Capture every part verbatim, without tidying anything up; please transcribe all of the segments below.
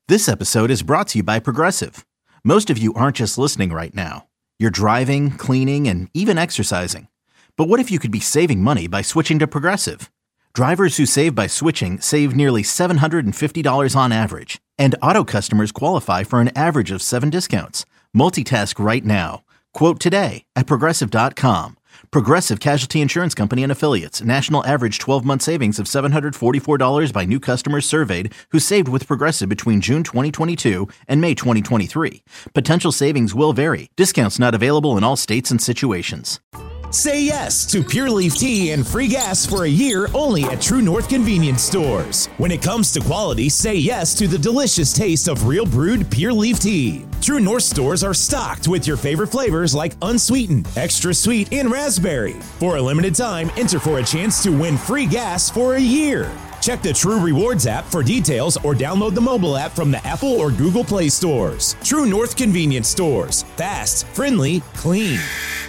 This episode is brought to you by Progressive. Most of you aren't just listening right now. You're driving, cleaning, and even exercising. But what if you could be saving money by switching to Progressive? Drivers who save by switching save nearly seven hundred fifty dollars on average. And auto customers qualify for an average of seven discounts. Multitask right now. Quote today at Progressive dot com. Progressive Casualty Insurance Company and Affiliates. National average twelve-month savings of seven hundred forty-four dollars by new customers surveyed who saved with Progressive between June twenty twenty-two and May twenty twenty-three. Potential savings will vary. Discounts not available in all states and situations. Say yes to Pure Leaf Tea and free gas for a year only at True North Convenience Stores. When it comes to quality, say yes to the delicious taste of real brewed Pure Leaf Tea. True North stores are stocked with your favorite flavors like unsweetened, extra sweet, and raspberry. For a limited time, enter for a chance to win free gas for a year. Check the True Rewards app for details or download the mobile app from the Apple or Google Play stores. True North Convenience Stores. Fast, friendly, clean.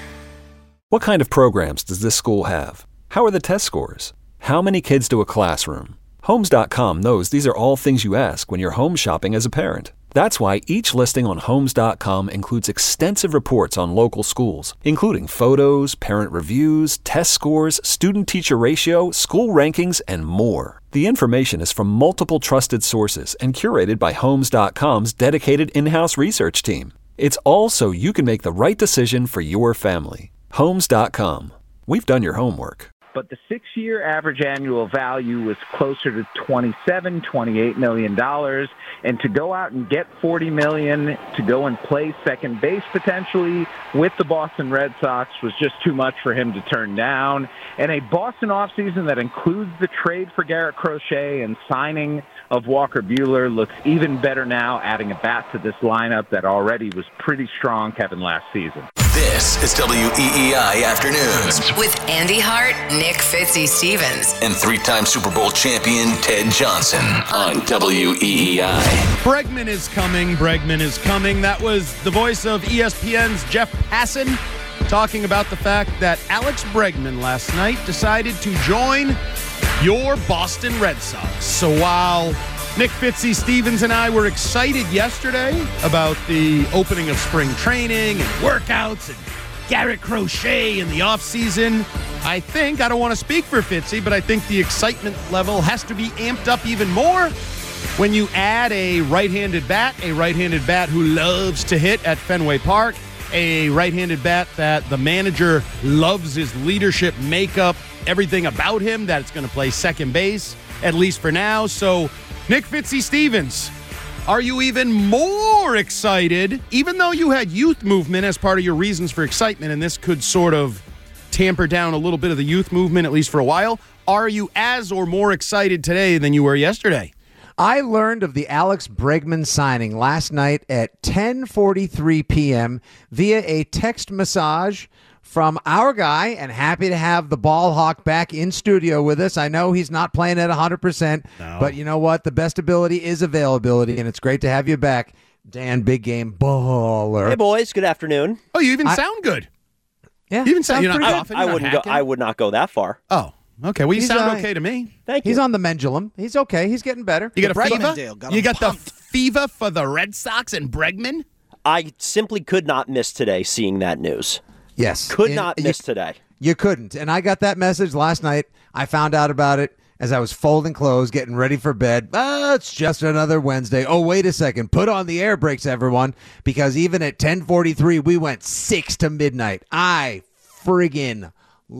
What kind of programs does this school have? How are the test scores? How many kids do a classroom? Homes dot com knows these are all things you ask when you're home shopping as a parent. That's why each listing on Homes dot com includes extensive reports on local schools, including photos, parent reviews, test scores, student-teacher ratio, school rankings, and more. The information is from multiple trusted sources and curated by Homes dot com's dedicated in-house research team. It's all so you can make the right decision for your family. Homes dot com. We've done your homework. But the six-year average annual value was closer to twenty-seven, twenty-eight million dollars. And to go out and get forty million dollars to go and play second base potentially with the Boston Red Sox was just too much for him to turn down. And a Boston offseason that includes the trade for Garrett Crochet and signing of Walker Buehler looks even better now, adding a bat to this lineup that already was pretty strong, Kevin, last season. This is W E E I Afternoons with Andy Hart, Nick Fitzy Stevens, and three-time Super Bowl champion Ted Johnson on W E E I. Bregman is coming. Bregman is coming. That was the voice of E S P N's Jeff Passan talking about the fact that Alex Bregman last night decided to join your Boston Red Sox. So while Nick Fitzy Stevens and I were excited yesterday about the opening of spring training and workouts and Garrett Crochet in the offseason, I think, I don't want to speak for Fitzy, but I think the excitement level has to be amped up even more when you add a right-handed bat, a right-handed bat who loves to hit at Fenway Park, a right-handed bat that the manager loves his leadership makeup, everything about him, that it's going to play second base, at least for now. So Nick Fitzy Stevens, are you even more excited, even though you had youth movement as part of your reasons for excitement, and this could sort of tamper down a little bit of the youth movement, at least for a while? Are you as or more excited today than you were yesterday? I learned of the Alex Bregman signing last night at ten forty-three p.m. via a text message from our guy, and happy to have the ball hawk back in studio with us. I know he's not playing at one hundred percent, no. But you know what? The best ability is availability, and it's great to have you back. Dan, big game baller. Hey, boys. Good afternoon. Oh, you even I, sound good. Yeah. You even sound, you're not I, coughing, I, you're wouldn't not go, I would not go that far. Oh, okay. Well, you he's sound uh, okay to me. Thank you. He's on the pendulum. He's okay. He's getting better. You got a Bregman. fever? Got you got pumped. the fever for the Red Sox and Bregman? I simply could not miss today seeing that news. Yes. Could And not you, miss today. You couldn't. And I got that message last night. I found out about it as I was folding clothes, getting ready for bed. Ah, it's just another Wednesday. Oh, wait a second. Put on the air brakes, everyone, because even at ten forty-three, we went six to midnight. I friggin'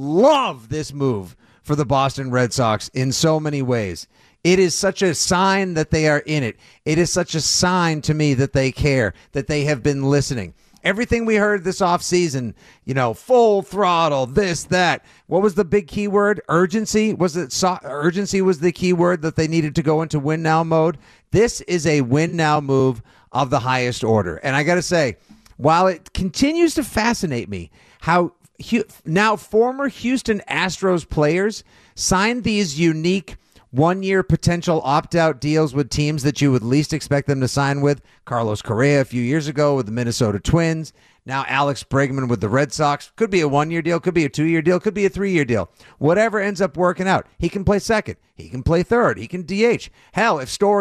love this move for the Boston Red Sox in so many ways. It is such a sign that they are in it. It is such a sign to me that they care, that they have been listening. Everything we heard this offseason, you know, full throttle, this, that. What was the big key word? Urgency? Was it so- urgency was the key word that they needed to go into win now mode? This is a win now move of the highest order. And I got to say, while it continues to fascinate me how now former Houston Astros players signed these unique one-year potential opt-out deals with teams that you would least expect them to sign with. Carlos Correa a few years ago with the Minnesota Twins. Now Alex Bregman with the Red Sox. Could be a one-year deal, could be a two-year deal, could be a three-year deal. Whatever ends up working out. He can play second. He can play third. He can D H. Hell, if Story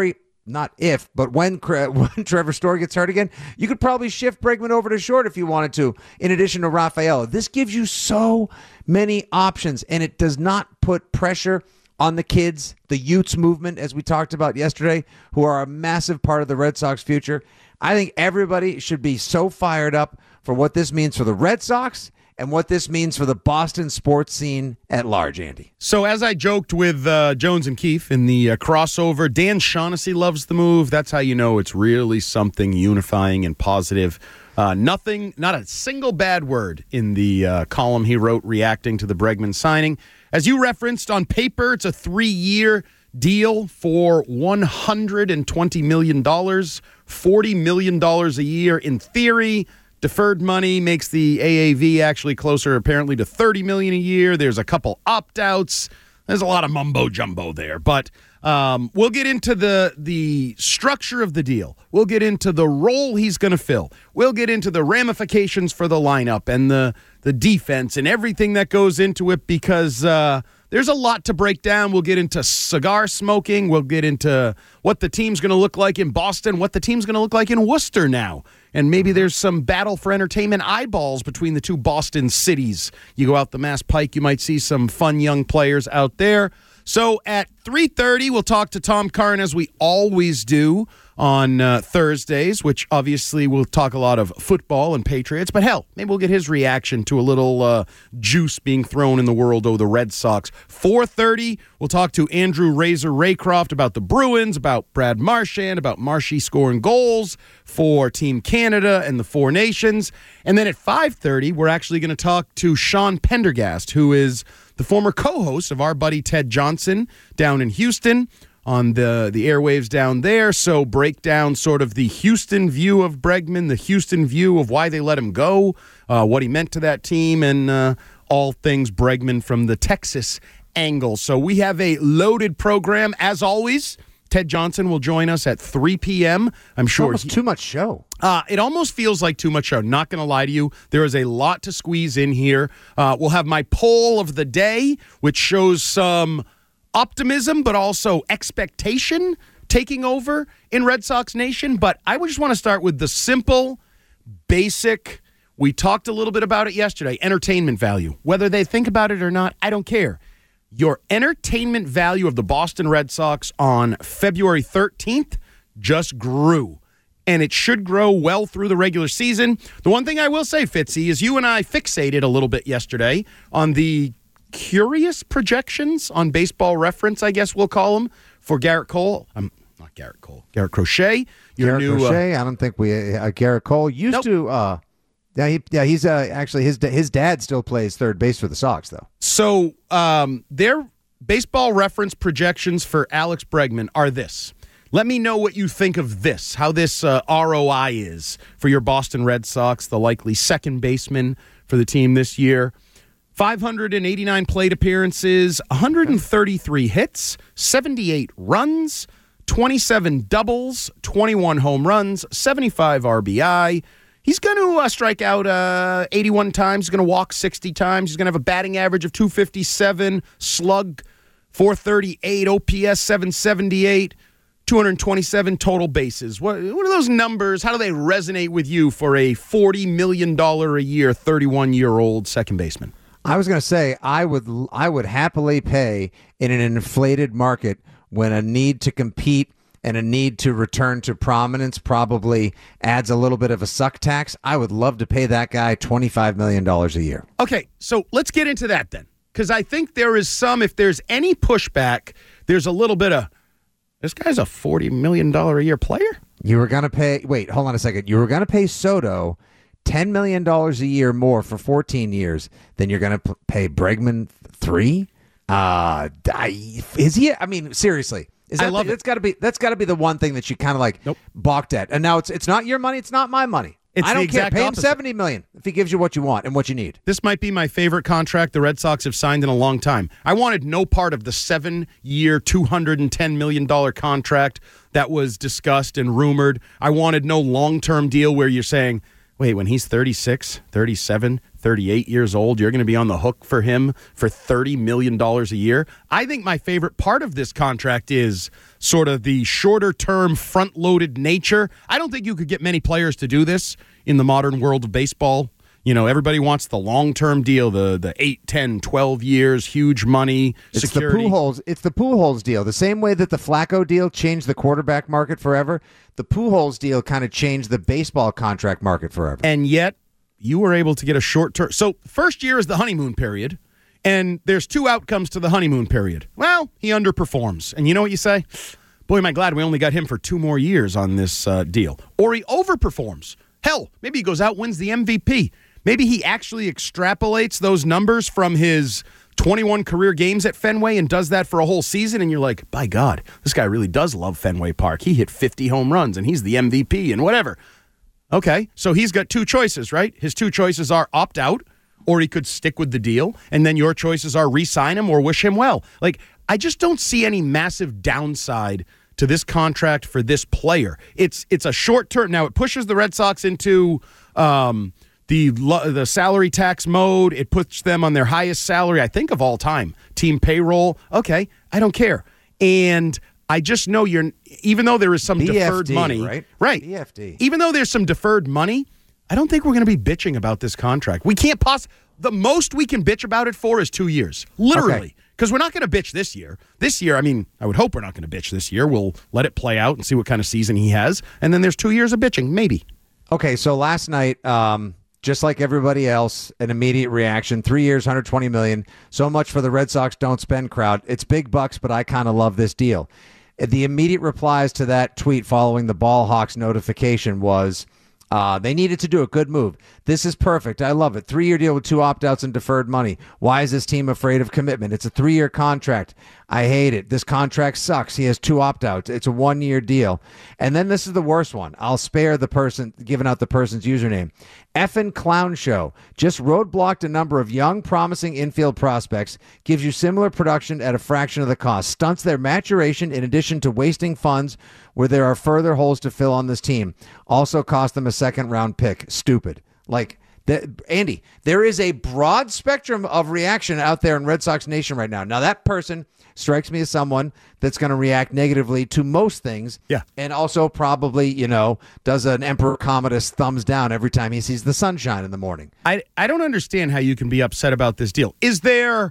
not if, but when, when Trevor Story gets hurt again, you could probably shift Bregman over to short if you wanted to, in addition to Rafael. This gives you so many options, and it does not put pressure on the kids, the Utes movement, as we talked about yesterday, who are a massive part of the Red Sox future. I think everybody should be so fired up for what this means for the Red Sox and what this means for the Boston sports scene at large, Andy. So as I joked with uh, Jones and Keefe in the uh, crossover, Dan Shaughnessy loves the move. That's how you know it's really something unifying and positive. Uh, nothing, not a single bad word in the uh, column he wrote reacting to the Bregman signing. As you referenced, on paper, it's a three-year deal for one hundred twenty million dollars, forty million dollars a year in theory. Deferred money makes the A A V actually closer apparently to thirty million dollars a year. There's a couple opt-outs. There's a lot of mumbo-jumbo there. But um, we'll get into the the structure of the deal. We'll get into the role he's going to fill. We'll get into the ramifications for the lineup and the, the defense and everything that goes into it because uh, there's a lot to break down. We'll get into cigar smoking. We'll get into what the team's going to look like in Boston, what the team's going to look like in Worcester now. And maybe there's some battle for entertainment eyeballs between the two Boston cities. You go out the Mass Pike, you might see some fun young players out there. So at three thirty, we'll talk to Tom Curran, as we always do on uh, Thursdays, which obviously we'll talk a lot of football and Patriots. But hell, maybe we'll get his reaction to a little uh, juice being thrown in the world over the Red Sox. four thirty, we'll talk to Andrew Razor Raycroft about the Bruins, about Brad Marchand, about Marshy scoring goals for Team Canada and the Four Nations. And then at five thirty, we're actually going to talk to Sean Pendergast, who is the former co-host of our buddy Ted Johnson down in Houston on the, the airwaves down there. So break down sort of the Houston view of Bregman, the Houston view of why they let him go, uh, what he meant to that team, and uh, all things Bregman from the Texas angle. So we have a loaded program. As always, Ted Johnson will join us at three p.m. I'm sure. It's almost he, too much show. Uh, it almost feels like too much show. Not going to lie to you. There is a lot to squeeze in here. Uh, we'll have my poll of the day, which shows some optimism, but also expectation taking over in Red Sox Nation. But I would just want to start with the simple, basic, we talked a little bit about it yesterday, entertainment value. Whether they think about it or not, I don't care. Your entertainment value of the Boston Red Sox on February thirteenth just grew. And it should grow well through the regular season. The one thing I will say, Fitzy, is you and I fixated a little bit yesterday on the curious projections on Baseball Reference, I guess we'll call them, for Garrett Cole. Um, not Garrett Cole. Garrett Crochet. Your Garrett new, Crochet. Uh, I don't think we uh, Garrett Cole used nope. to. Uh, yeah, he, yeah, he's uh, actually his his dad still plays third base for the Sox, though. So um, their Baseball Reference projections for Alex Bregman are this. Let me know what you think of this, how this uh, R O I is for your Boston Red Sox, the likely second baseman for the team this year. five hundred eighty-nine plate appearances, one hundred thirty-three hits, seventy-eight runs, twenty-seven doubles, twenty-one home runs, seventy-five R B I. He's going to uh, strike out uh, eighty-one times. He's going to walk sixty times. He's going to have a batting average of two fifty-seven, slug four thirty-eight, O P S seven seventy-eight, two hundred twenty-seven total bases. What, what are those numbers? How do they resonate with you for a forty million dollars a year, thirty-one-year-old second baseman? I was going to say I would I would happily pay in an inflated market when a need to compete and a need to return to prominence probably adds a little bit of a suck tax. I would love to pay that guy twenty-five million dollars a year. Okay, so let's get into that then, because I think there is some, if there's any pushback, there's a little bit of, this guy's a forty million dollars a year player? You were going to pay, wait, hold on a second. You were going to pay Soto ten million dollars a year more for fourteen years than you're going to p- pay Bregman three? Uh, is he, I mean, seriously. Is that I love the, it. That's got to be that's got to be the one thing that you kind of like nope. balked at. And now it's it's not your money, it's not my money. It's I don't the care. exact Pay him opposite. seventy million dollars if he gives you what you want and what you need. This might be my favorite contract the Red Sox have signed in a long time. I wanted no part of the seven-year, two hundred ten million dollars contract that was discussed and rumored. I wanted no long-term deal where you're saying, wait, when he's thirty-six, thirty-seven, thirty-eight years old, you're going to be on the hook for him for thirty million dollars a year? I think my favorite part of this contract is sort of the shorter-term, front-loaded nature. I don't think you could get many players to do this in the modern world of baseball. You know, everybody wants the long-term deal, the the eight, ten, twelve years, huge money, it's security. The Pujols, it's the Pujols deal. The same way that the Flacco deal changed the quarterback market forever, the Pujols deal kind of changed the baseball contract market forever. And yet, you were able to get a short-term. So, first year is the honeymoon period, and there's two outcomes to the honeymoon period. Well, he underperforms. And you know what you say? Boy, am I glad we only got him for two more years on this uh, deal. Or he overperforms. Hell, maybe he goes out, wins the M V P. Maybe he actually extrapolates those numbers from his twenty-one career games at Fenway and does that for a whole season, and you're like, by God, this guy really does love Fenway Park. He hit fifty home runs, and he's the M V P and whatever. Okay, so he's got two choices, right? His two choices are opt out, or he could stick with the deal, and then your choices are re-sign him or wish him well. Like, I just don't see any massive downside to this contract for this player. It's it's a short term. Now, it pushes the Red Sox into um, the the salary tax mode. It puts them on their highest salary, I think, of all time. Team payroll. Okay, I don't care. And I just know you're, even though there is some B F D, deferred money. Right? Right. B F D. Even though there's some deferred money, I don't think we're going to be bitching about this contract. We can't possibly, the most we can bitch about it for is two years. Literally. Because we're not going to bitch this year. This year, I mean, I would hope we're not going to bitch this year. We'll let it play out and see what kind of season he has. And then there's two years of bitching, maybe. Okay, so last night, um, just like everybody else, an immediate reaction. Three years, one hundred twenty million dollars. So much for the Red Sox don't spend crowd. It's big bucks, but I kind of love this deal. The immediate replies to that tweet following the Ball Hawks notification was, Uh, they needed to do a good move. This is perfect. I love it. Three-year deal with two opt-outs and deferred money. Why is this team afraid of commitment? It's a three-year contract. I hate it. This contract sucks. He has two opt-outs. It's a one-year deal. And then this is the worst one. I'll spare the person giving out the person's username. Effin' Clown Show just roadblocked a number of young, promising infield prospects, gives you similar production at a fraction of the cost, stunts their maturation in addition to wasting funds where there are further holes to fill on this team. Also cost them a second-round pick. Stupid. Like, the, Andy, there is a broad spectrum of reaction out there in Red Sox Nation right now. Now, that person strikes me as someone that's going to react negatively to most things. Yeah. And also probably, you know, does an Emperor Commodus thumbs down every time he sees the sunshine in the morning. I I don't understand how you can be upset about this deal. Is there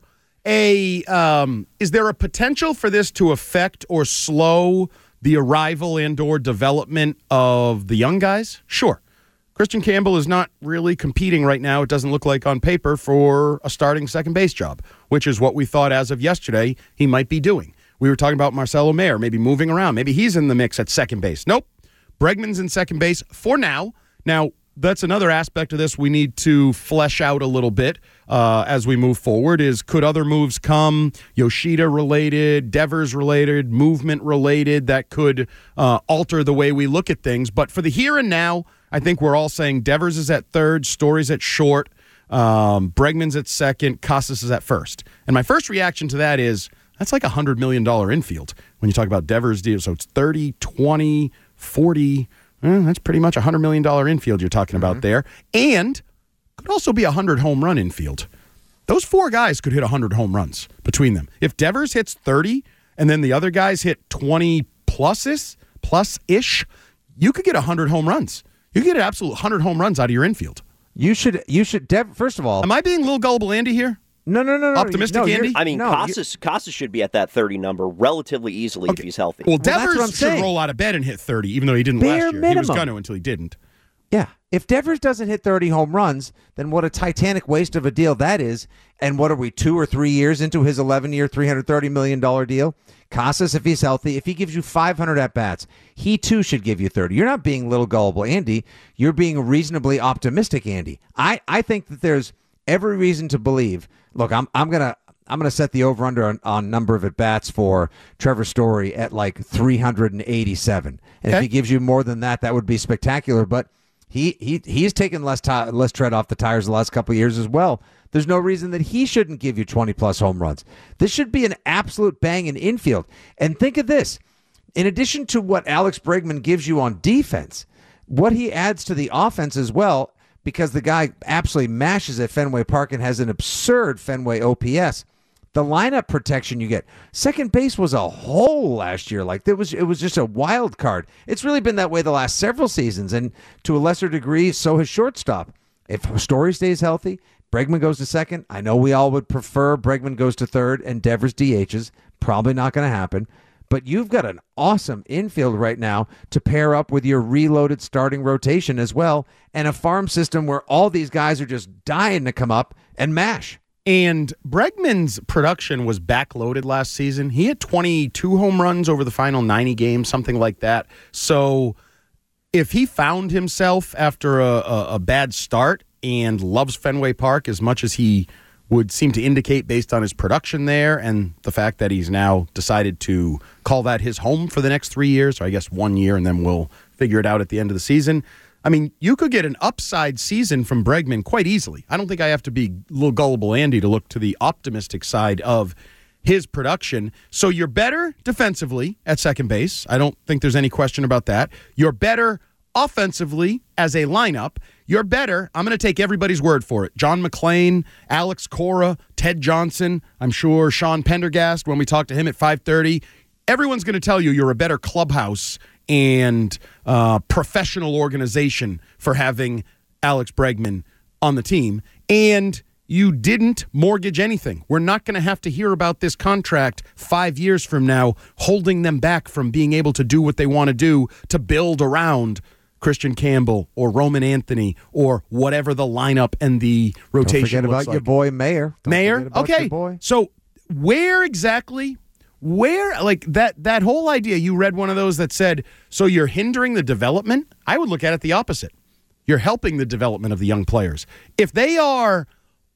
a um, is there a potential for this to affect or slow the arrival and or development of the young guys? Sure. Christian Campbell is not really competing right now, it doesn't look like on paper, for a starting second base job, which is what we thought as of yesterday he might be doing. We were talking about Marcelo Mayer, maybe moving around. Maybe he's in the mix at second base. Nope. Bregman's in second base for now. Now, that's another aspect of this we need to flesh out a little bit uh, as we move forward is could other moves come, Yoshida related, Devers related, movement related, that could uh, alter the way we look at things. But for the here and now, I think we're all saying Devers is at third, Story's at short, um, Bregman's at second, Casas is at first. And my first reaction to that is that's like a one hundred million dollars infield when you talk about Devers' deal. So it's thirty, twenty, forty. Eh, that's pretty much a one hundred million dollars infield you're talking about mm-hmm. there. And could also be a one hundred home run infield. Those four guys could hit one hundred home runs between them. If Devers hits thirty and then the other guys hit twenty pluses, plus-ish, you could get one hundred home runs. You could get an absolute one hundred home runs out of your infield. You should, you should, Dev, first of all. Am I being a little gullible Andy here? No, no, no, no. Optimistic no, Andy? I mean, no, Casas, Casas should be at that thirty number relatively easily okay. if he's healthy. Well, well Devers should saying. roll out of bed and hit thirty, even though he didn't Bare last year. minimum. He was going to until he didn't. Yeah. If Devers doesn't hit thirty home runs, then what a titanic waste of a deal that is. And what are we, two or three years into his eleven-year, three hundred thirty million dollars deal? Casas, if he's healthy, if he gives you five hundred at-bats, he too should give you thirty. You're not being little gullible, Andy. You're being reasonably optimistic, Andy. I, I think that there's every reason to believe. Look, I'm I'm gonna I'm gonna set the over/under on, on number of at-bats for Trevor Story at like three hundred eighty-seven. And okay. if he gives you more than that, that would be spectacular. But he he he's taken less t- less tread off the tires the last couple of years as well. There's no reason that he shouldn't give you twenty plus home runs. This should be an absolute bang in infield. And think of this. In addition to what Alex Bregman gives you on defense, what he adds to the offense as well, because the guy absolutely mashes at Fenway Park and has an absurd Fenway O P S. The lineup protection you get. Second base was a hole last year. Like there was, it was just a wild card. It's really been that way the last several seasons, and to a lesser degree, so has shortstop. If Story stays healthy, Bregman goes to second. I know we all would prefer Bregman goes to third and Devers D Hs. Probably not going to happen. But you've got an awesome infield right now to pair up with your reloaded starting rotation as well, and a farm system where all these guys are just dying to come up and mash. And Bregman's production was backloaded last season. He had twenty-two home runs over the final ninety games, something like that. So if he found himself after a, a, a bad start and loves Fenway Park as much as he would seem to indicate based on his production there and the fact that he's now decided to call that his home for the next three years, or I guess one year, and then we'll figure it out at the end of the season. I mean, you could get an upside season from Bregman quite easily. I don't think I have to be a little gullible Andy to look to the optimistic side of his production. So you're better defensively at second base. I don't think there's any question about that. You're better offensively as a lineup. You're better. I'm going to take everybody's word for it. John McClain, Alex Cora, Ted Johnson, I'm sure Sean Pendergast, when we talk to him at five thirty, everyone's going to tell you you're a better clubhouse and uh, professional organization for having Alex Bregman on the team. And you didn't mortgage anything. We're not going to have to hear about this contract five years from now holding them back from being able to do what they want to do to build around Christian Campbell or Roman Anthony or whatever the lineup and the rotation Don't forget looks about like. your boy Mayer. Don't Mayer? Okay. Boy. So where exactly, where, like that, that whole idea, you read one of those that said, so you're hindering the development? I would look at it the opposite. You're helping the development of the young players. If they are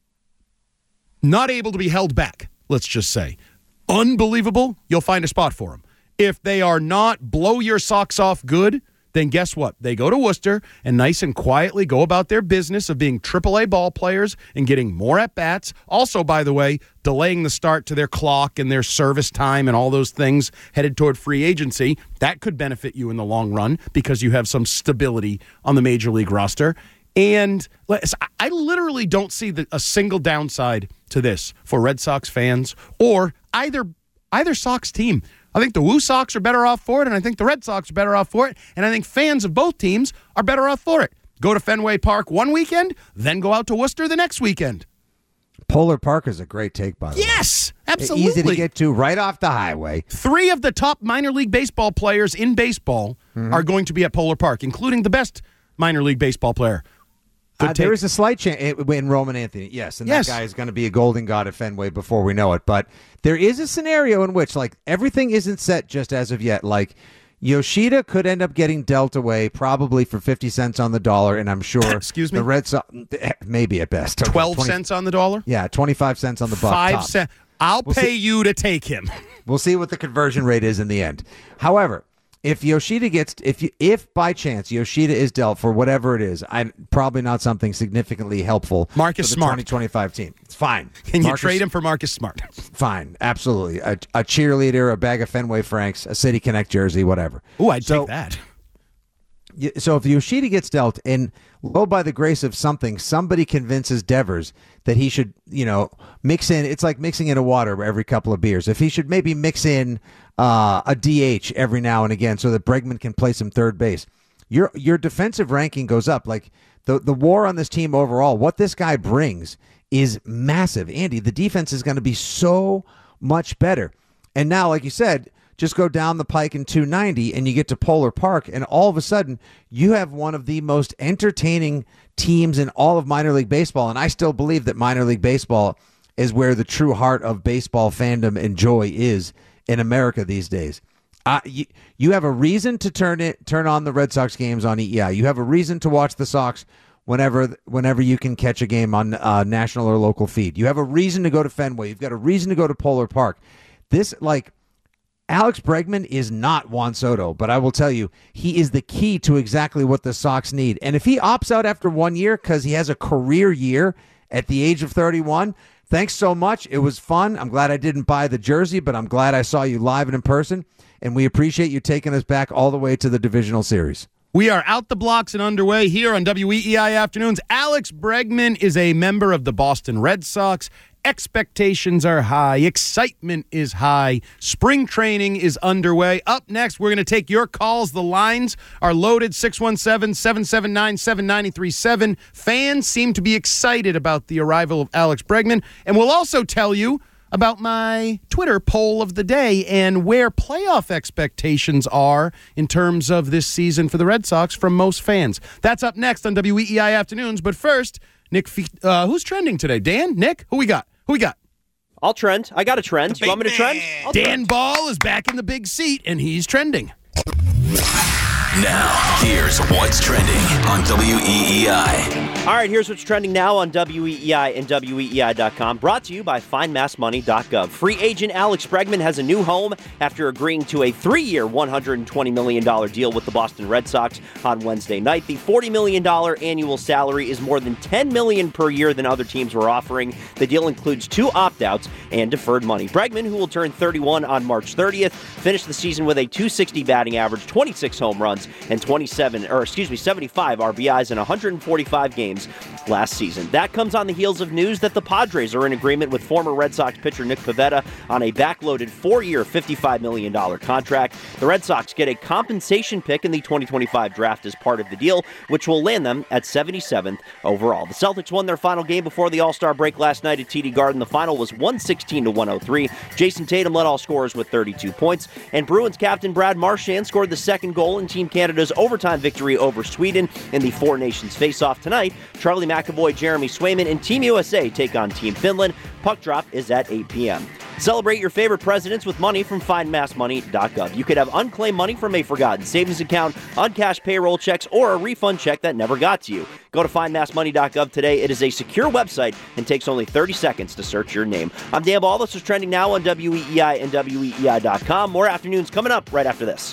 not able to be held back, let's just say, unbelievable, you'll find a spot for them. If they are not blow your socks off good, then guess what? They go to Worcester and nice and quietly go about their business of being triple A ball players and getting more at-bats. Also, by the way, delaying the start to their clock and their service time and all those things headed toward free agency. That could benefit you in the long run because you have some stability on the Major League roster. And I literally don't see the, a single downside to this for Red Sox fans or either either Sox team. I think the Woo Sox are better off for it, and I think the Red Sox are better off for it, and I think fans of both teams are better off for it. Go to Fenway Park one weekend, then go out to Worcester the next weekend. Polar Park is a great take, by the way. Yes, absolutely. Easy to get to, right off the highway. Three of the top minor league baseball players in baseball mm-hmm. are going to be at Polar Park, including the best minor league baseball player. Uh, there is a slight chance in Roman Anthony, yes, and yes. that guy is going to be a golden god at Fenway before we know it. But there is a scenario in which, like, everything isn't set just as of yet. Like, Yoshida could end up getting dealt away probably for fifty cents on the dollar, and I'm sure Excuse me? the Red Sox, maybe at best. Okay, twelve twenty cents on the dollar? Yeah, twenty-five cents on the buck. Five tops. cents. I'll we'll pay see. you to take him. We'll see what the conversion rate is in the end. However, if Yoshida gets, if you, if by chance Yoshida is dealt for whatever it is, I'm probably not something significantly helpful. Marcus for the Smart, twenty twenty-five team. It's fine. Can Marcus, you trade him for Marcus Smart? Fine, absolutely. A, a cheerleader, a bag of Fenway Franks, a City Connect jersey, whatever. Ooh, I'd so, take that. So if Yoshida gets dealt, and lo by the grace of something, somebody convinces Devers that he should, you know, mix in. It's like mixing in a water every couple of beers. If he should maybe mix in uh, a D H every now and again, so that Bregman can play some third base, your your defensive ranking goes up. Like the the war on this team overall, what this guy brings is massive. Andy, the defense is going to be so much better. And now, like you said, just go down the pike in two ninety and you get to Polar Park, and all of a sudden you have one of the most entertaining teams in all of minor league baseball. And I still believe that minor league baseball is where the true heart of baseball fandom and joy is in America these days. Uh, you, you have a reason to turn it turn on the Red Sox games on E E I. You have a reason to watch the Sox whenever whenever you can catch a game on uh, national or local feed. You have a reason to go to Fenway. You've got a reason to go to Polar Park. This, like, Alex Bregman is not Juan Soto, but I will tell you, he is the key to exactly what the Sox need. And if he opts out after one year because he has a career year at the age of thirty-one, thanks so much. It was fun. I'm glad I didn't buy the jersey, but I'm glad I saw you live and in person, and we appreciate you taking us back all the way to the divisional series. We are out the blocks and underway here on W E E I Afternoons. Alex Bregman is a member of the Boston Red Sox. Expectations are high. Excitement is high. Spring training is underway. Up next, we're going to take your calls. The lines are loaded, six one seven, seven seven nine, seven nine three seven. Fans seem to be excited about the arrival of Alex Bregman. And we'll also tell you about my Twitter poll of the day and where playoff expectations are in terms of this season for the Red Sox from most fans. That's up next on W E E I Afternoons. But first, Nick, uh, who's trending today? Dan? Nick? Who we got? Who we got? I'll trend. I got a trend. You want me to trend? I'll Dan trend. Ball is back in the big seat, and he's trending. Now, here's what's trending on W E E I. All right, here's what's trending now on W E E I and W E E I dot com. Brought to you by find mass money dot gov. Free agent Alex Bregman has a new home after agreeing to a three-year, one hundred twenty million dollars deal with the Boston Red Sox on Wednesday night. The forty million dollars annual salary is more than ten million dollars per year than other teams were offering. The deal includes two opt-outs and deferred money. Bregman, who will turn thirty-one on March thirtieth, finished the season with a two sixty batting average, twenty-six home runs, and twenty-seven, or excuse me, seventy-five R B Is in one hundred forty-five games last season. That comes on the heels of news that the Padres are in agreement with former Red Sox pitcher Nick Pivetta on a backloaded four-year, fifty-five million dollars contract. The Red Sox get a compensation pick in the twenty twenty-five draft as part of the deal, which will land them at seventy-seventh overall. The Celtics won their final game before the All-Star break last night at T D Garden. The final was one sixteen to one oh three. Jason Tatum led all scorers with thirty-two points, and Bruins captain Brad Marchand scored the second goal in Team Canada's overtime victory over Sweden in the Four Nations face-off tonight. Charlie McAvoy, Jeremy Swayman, and Team U S A take on Team Finland. Puck drop is at eight p.m. Celebrate your favorite presidents with money from find mass money dot gov. You could have unclaimed money from a forgotten savings account, uncashed payroll checks, or a refund check that never got to you. Go to find mass money dot gov today. It is a secure website and takes only thirty seconds to search your name. I'm Dan Ball. This is trending now on W E E I and W E E I dot com. More afternoons coming up right after this.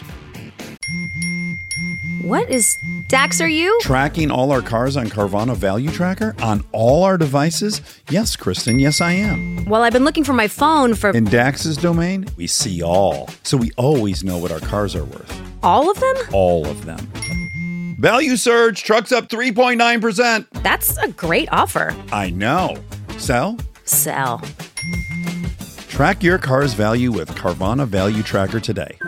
What is Dax, are you? Tracking all our cars on Carvana Value Tracker on all our devices? Yes, Kristen, yes, I am. Well, I've been looking for my phone for... In Dax's domain, we see all. So we always know what our cars are worth. All of them? All of them. Value surge, trucks up three point nine percent. That's a great offer. I know. Sell? Sell. Track your car's value with Carvana Value Tracker today.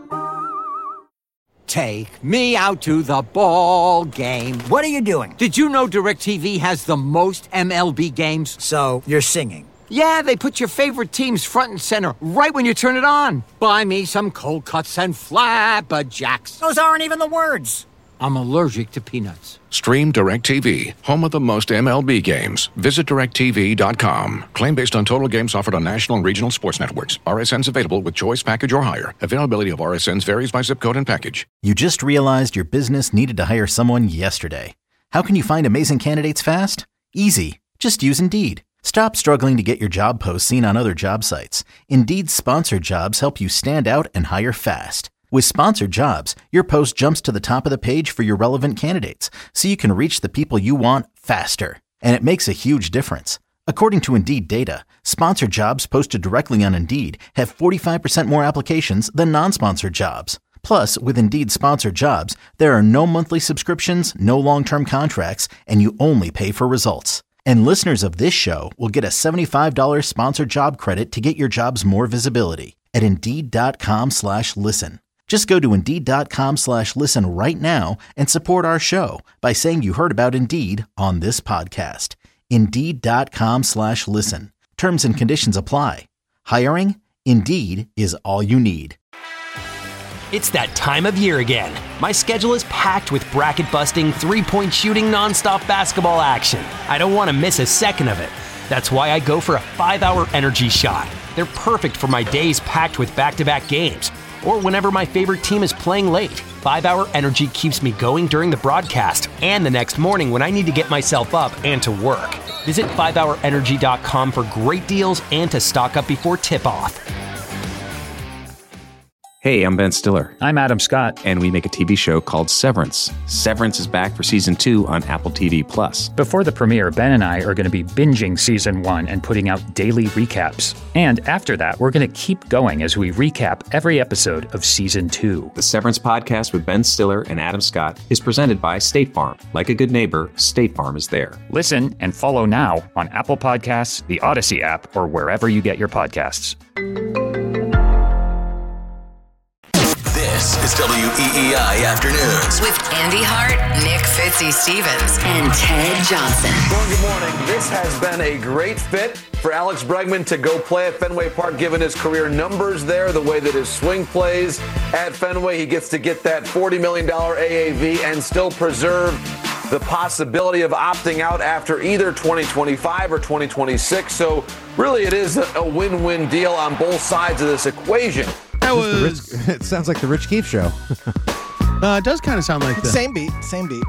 Take me out to the ball game. What are you doing? Did you know DirecTV has the most M L B games? So, you're singing. Yeah, they put your favorite teams front and center right when you turn it on. Buy me some cold cuts and flapjacks. Those aren't even the words. I'm allergic to peanuts. Stream DirecTV, home of the most M L B games. Visit direct T V dot com. Claim based on total games offered on national and regional sports networks. R S Ns available with choice package or higher. Availability of R S Ns varies by zip code and package. You just realized your business needed to hire someone yesterday. How can you find amazing candidates fast? Easy. Just use Indeed. Stop struggling to get your job posts seen on other job sites. Indeed's sponsored jobs help you stand out and hire fast. With sponsored jobs, your post jumps to the top of the page for your relevant candidates, so you can reach the people you want faster. And it makes a huge difference. According to Indeed data, sponsored jobs posted directly on Indeed have forty-five percent more applications than non-sponsored jobs. Plus, with Indeed sponsored jobs, there are no monthly subscriptions, no long-term contracts, and you only pay for results. And listeners of this show will get a seventy-five dollars sponsored job credit to get your jobs more visibility at Indeed.com slash listen. Just go to Indeed.com slash listen right now and support our show by saying you heard about Indeed on this podcast. Indeed.com slash listen. Terms and conditions apply. Hiring? Indeed is all you need. It's that time of year again. My schedule is packed with bracket-busting, three-point shooting, nonstop basketball action. I don't want to miss a second of it. That's why I go for a five-hour energy shot. They're perfect for my days packed with back-to-back games, or whenever my favorite team is playing late. five hour Energy keeps me going during the broadcast and the next morning when I need to get myself up and to work. Visit five hour energy dot com for great deals and to stock up before tip-off. Hey, I'm Ben Stiller. I'm Adam Scott. And we make a T V show called Severance. Severance is back for season two on Apple T V Plus. Before the premiere, Ben and I are going to be binging season one and putting out daily recaps. And after that, we're going to keep going as we recap every episode of season two. The Severance podcast with Ben Stiller and Adam Scott is presented by State Farm. Like a good neighbor, State Farm is there. Listen and follow now on Apple Podcasts, the Odyssey app, or wherever you get your podcasts. This is W E E I Afternoons with Andy Hart, Nick Fitzy Stevens, and Ted Johnson. Well, good morning. This has been a great fit for Alex Bregman to go play at Fenway Park, given his career numbers there, the way that his swing plays at Fenway. He gets to get that forty million dollars A A V and still preserve the possibility of opting out after either twenty twenty-five or twenty twenty-six. So really it is a win-win deal on both sides of this equation. That was. Rich, it sounds like the Rich Keefe show. uh, it does kind of sound like the same beat, same beat.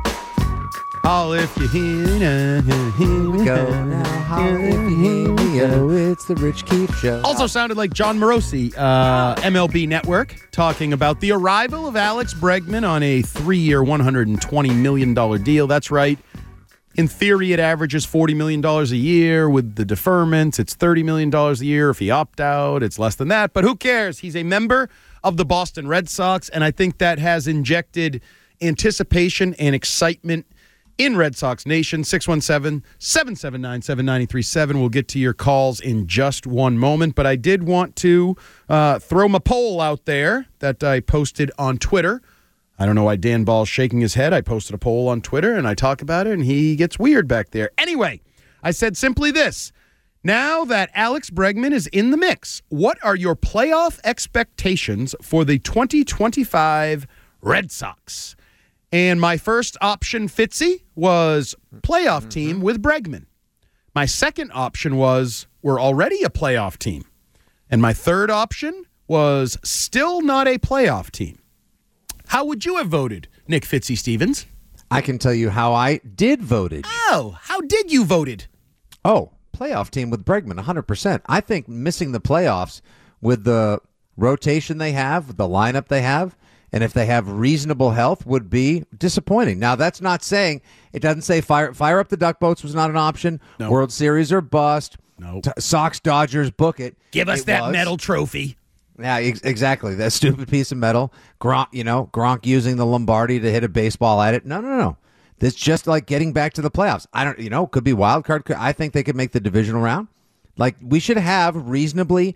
Holla if you hear me, here we go now. Holla if you hear me, oh, it's the Rich Keefe show. Also sounded like John Morosi, uh, M L B Network, talking about the arrival of Alex Bregman on a three-year, one hundred twenty million dollars deal. That's right. In theory, it averages forty million dollars a year. With the deferments, it's thirty million dollars a year. If he opt out, it's less than that. But who cares? He's a member of the Boston Red Sox, and I think that has injected anticipation and excitement in Red Sox Nation. Six one seven, seven seven nine, seven nine three seven. We'll get to your calls in just one moment. But I did want to uh, throw my poll out there that I posted on Twitter. I don't know why Dan Ball's shaking his head. I posted a poll on Twitter, and I talk about it, and he gets weird back there. Anyway, I said simply this. Now that Alex Bregman is in the mix, what are your playoff expectations for the twenty twenty-five Red Sox? And my first option, Fitzy, was playoff team with Bregman. My second option was we're already a playoff team. And my third option was still not a playoff team. How would you have voted, Nick Fitzy Stevens? I can tell you how I did voted. Oh, how did you voted? Oh, playoff team with Bregman, one hundred percent. I think missing the playoffs with the rotation they have, the lineup they have, and if they have reasonable health would be disappointing. Now, that's not saying, it doesn't say fire fire up the duck boats was not an option. No. World Series or bust. No. T- Sox, Dodgers, book it. Give us it that was. medal trophy. Yeah, ex- exactly. That stupid piece of metal. Gronk, you know, Gronk using the Lombardi to hit a baseball at it. No, no, no. This just like getting back to the playoffs. I don't, you know, could be wild card. I think they could make the divisional round. Like, we should have reasonably,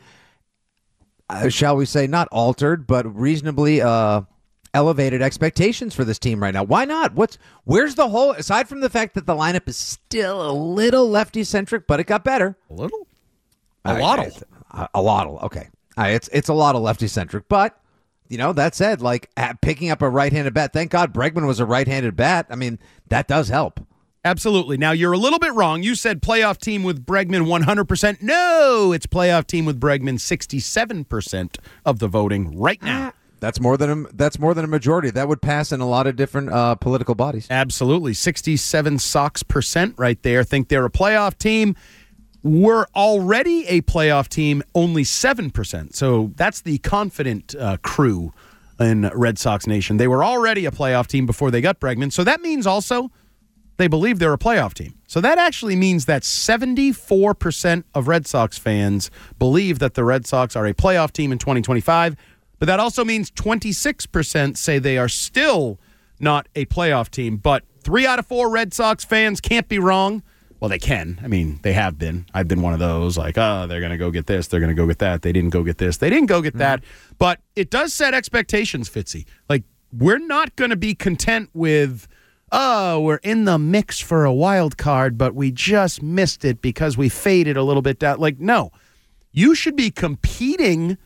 uh, shall we say, not altered, but reasonably uh, elevated expectations for this team right now. Why not? What's where's the whole, aside from the fact that the lineup is still a little lefty centric, but it got better. A little? A lot of. A, a lot of. Okay. All right, it's it's a lot of lefty centric, but you know, that said, like at picking up a right-handed bat. Thank God Bregman was a right-handed bat. I mean, that does help. Absolutely. Now, you're a little bit wrong. You said playoff team with Bregman one hundred percent. No, it's playoff team with Bregman sixty-seven percent of the voting right now. That's more than a, that's more than a majority. That would pass in a lot of different uh, political bodies. Absolutely. sixty-seven Sox percent right there. Think they're a playoff team. We're already a playoff team, only seven percent. So that's the confident uh, crew in Red Sox Nation. They were already a playoff team before they got Bregman. So that means also they believe they're a playoff team. So that actually means that seventy-four percent of Red Sox fans believe that the Red Sox are a playoff team in twenty twenty-five. But that also means twenty-six percent say they are still not a playoff team. But three out of four Red Sox fans can't be wrong. Well, they can. I mean, they have been. I've been one of those, like, oh, they're going to go get this. They're going to go get that. They didn't go get this. They didn't go get that. Mm-hmm. But it does set expectations, Fitzy. Like, we're not going to be content with, oh, we're in the mix for a wild card, but we just missed it because we faded a little bit down. Like, no. You should be competing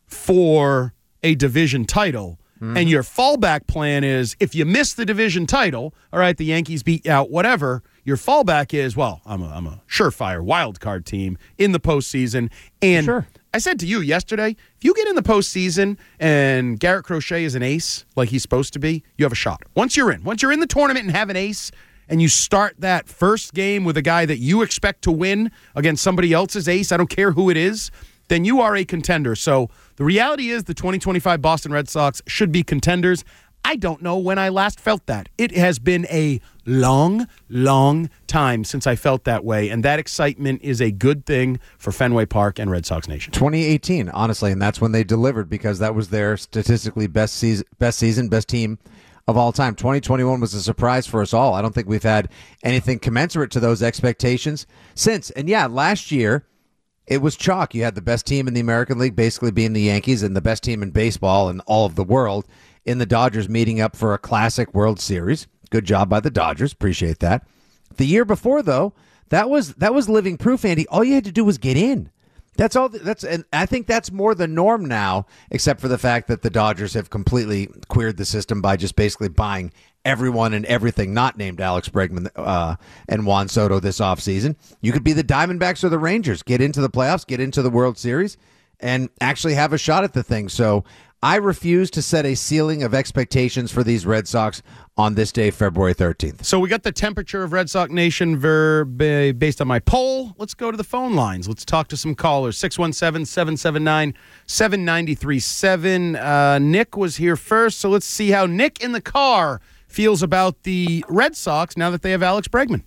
for a division title. Mm-hmm. And your fallback plan is, if you miss the division title, all right, the Yankees beat you out, whatever, your fallback is, well, I'm a, I'm a surefire wild card team in the postseason. And sure. I said to you yesterday, if you get in the postseason and Garrett Crochet is an ace like he's supposed to be, you have a shot. Once you're in, once you're in the tournament and have an ace, and you start that first game with a guy that you expect to win against somebody else's ace, I don't care who it is, then you are a contender. So the reality is the twenty twenty-five Boston Red Sox should be contenders. I don't know when I last felt that. It has been a long, long time since I felt that way, and that excitement is a good thing for Fenway Park and Red Sox Nation. twenty eighteen, honestly, and that's when they delivered because that was their statistically best season, best season, best team of all time. twenty twenty-one was a surprise for us all. I don't think we've had anything commensurate to those expectations since. And yeah, last year, it was chalk. You had the best team in the American League basically being the Yankees and the best team in baseball and all of the world in the Dodgers meeting up for a classic World Series. Good job by the Dodgers. Appreciate that. The year before, though, that was that was living proof, Andy. All you had to do was get in. That's all. That's and I think that's more the norm now, except for the fact that the Dodgers have completely queered the system by just basically buying everyone and everything not named Alex Bregman uh, and Juan Soto this offseason. You could be the Diamondbacks or the Rangers, get into the playoffs, get into the World Series, and actually have a shot at the thing. So I refuse to set a ceiling of expectations for these Red Sox on this day, February thirteenth. So we got the temperature of Red Sox Nation ver- based on my poll. Let's go to the phone lines. Let's talk to some callers. six one seven, seven seven nine, seven nine three seven. Uh, Nick was here first, so let's see how Nick in the car feels about the Red Sox now that they have Alex Bregman.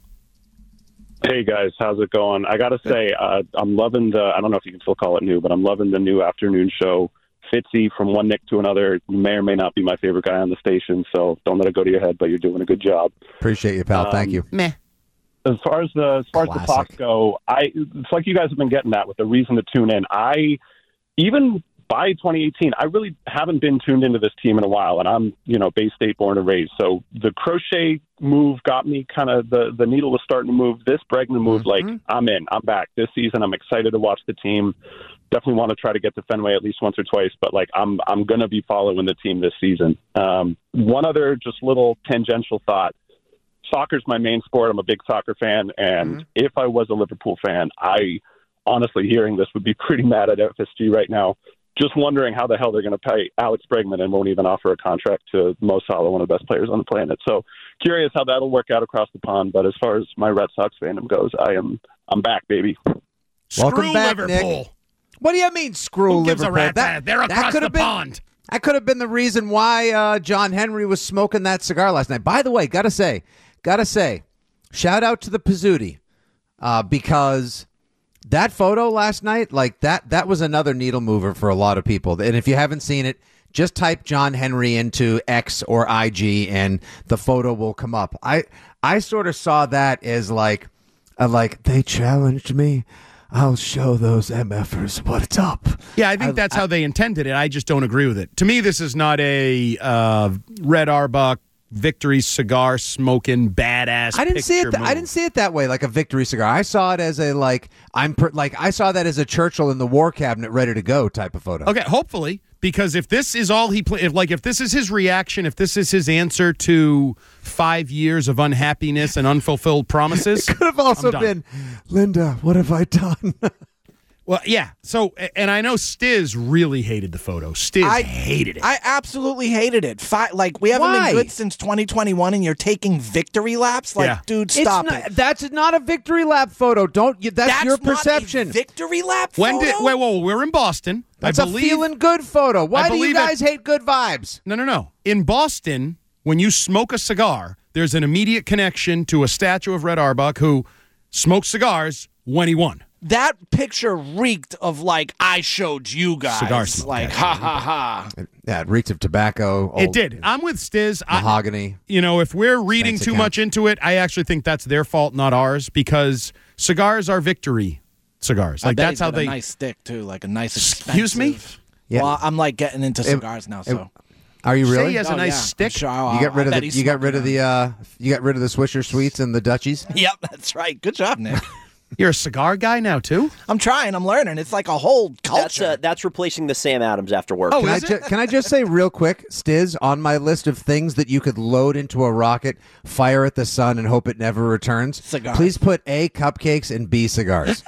Hey, guys. How's it going? I got to say, uh, I'm loving the, I don't know if you can still call it new, but I'm loving the new afternoon show. Fitzy, from one Nick to another, may or may not be my favorite guy on the station, so don't let it go to your head, but you're doing a good job. Appreciate you, pal. Um, Thank you. Meh. As far as the as far as the Sox go, I it's like you guys have been getting that with the reason to tune in. I even by twenty eighteen, I really haven't been tuned into this team in a while, and I'm you know Bay State born and raised. So the Crochet move got me kind of the the needle was starting to move. This Bregman move, mm-hmm. like I'm in, I'm back this season. I'm excited to watch the team. Definitely want to try to get to Fenway at least once or twice, but like I'm I'm gonna be following the team this season. Um, one other just little tangential thought. Soccer's my main sport. I'm a big soccer fan, and mm-hmm. if I was a Liverpool fan, I honestly, hearing this, would be pretty mad at F S G right now. Just wondering how the hell they're going to pay Alex Bregman and won't even offer a contract to Mo Salah, one of the best players on the planet. So curious how that'll work out across the pond. But as far as my Red Sox fandom goes, I am I'm back, baby. Welcome Screw back, Liverpool. Nick. What do you mean, screw Who gives Liverpool? a rat that, They're that across could the have been, pond. That could have been the reason why uh, John Henry was smoking that cigar last night. By the way, gotta say, gotta say, shout out to the Pizzuti uh, because that photo last night, like that, that was another needle mover for a lot of people. And if you haven't seen it, just type John Henry into X or I G, and the photo will come up. I I sort of saw that as like, a, like they challenged me. I'll show those MFers what's up. Yeah, I think I, that's I, how they intended it. I just don't agree with it. To me, this is not a uh, Red Arbuck victory cigar smoking badass. I didn't see it. Th- move. I didn't see it that way, like a victory cigar. I saw it as a like I'm per- like I saw that as a Churchill in the war cabinet, ready to go type of photo. Okay, hopefully, because if this is all he play, if like if this is his reaction, if this is his answer to five years of unhappiness and unfulfilled promises, it could have also been, Linda, what have I done? Well, yeah. So, and I know Stiz really hated the photo. Stiz I hated it. I absolutely hated it. Fi- like, we haven't Why? been good since twenty twenty-one, and you're taking victory laps? Like, Yeah. dude, It's stop not- it. That's not a victory lap photo. Don't you? That's, That's your not a perception. victory lap When photo? did? Wait, whoa, we're in Boston. That's I a believe, feeling good photo. Why I do you believe guys it- hate good vibes? No, no, no. In Boston, when you smoke a cigar, there's an immediate connection to a statue of Red Arbuck who smoked cigars when he won. That picture reeked of, like, I showed you guys. Cigar smoke, Like, yeah. ha, ha, ha. Yeah, it reeked of tobacco. It old did. I'm with Stiz. I- Mahogany. you know, if we're reading Banks too account. much into it, I actually think that's their fault, not ours, because cigars are victory cigars. I Like bet that's he's how got they. a nice stick, too. Like, a nice Excuse me? expensive- Yeah. Well, I'm, like, getting into cigars now, so. Are you Say really? he has a Oh, nice yeah. I'm stick. sure I'll- You got rid I of bet the. he's You got rid of smoking the. Uh, you got rid of the Swisher Sweets and the Dutchies. Yep, that's right. Good job, Nick. You're a cigar guy now too. I'm trying. I'm learning. It's like a whole culture. That's uh, that's replacing the Sam Adams after work. Oh, Can I, is ju- it? can I just say real quick, Stiz, on my list of things that you could load into a rocket, fire at the sun, and hope it never returns? Cigars. Please put A, cupcakes, and B, cigars.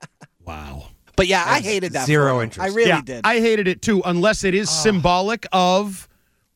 Wow. But yeah, I hated that. zero photo. interest. I really yeah, did. I hated it too, unless it is symbolic of